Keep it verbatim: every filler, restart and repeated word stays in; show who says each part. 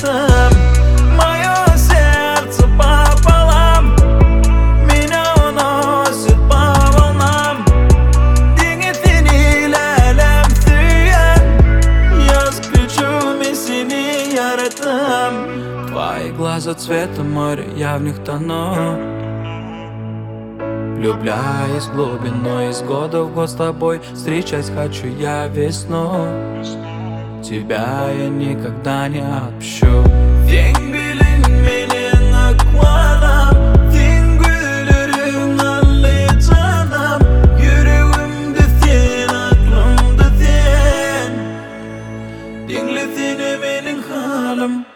Speaker 1: yarattım. Мое сердце пополам, меня уносит по волнам. Деңгезден иләләм сүйен, я скричу, мен сені yarattım. Твои глаза цвета моря, я в них тону. Влюбляюсь в глубину, из года в год с тобой встречать хочу я весну. Тебя я никогда не отпущу. Тең bilinmeyen akvaram, teң gülürüm nalli canım. Yüreğimde sen, aklımda sen. Dinle seni benim halim.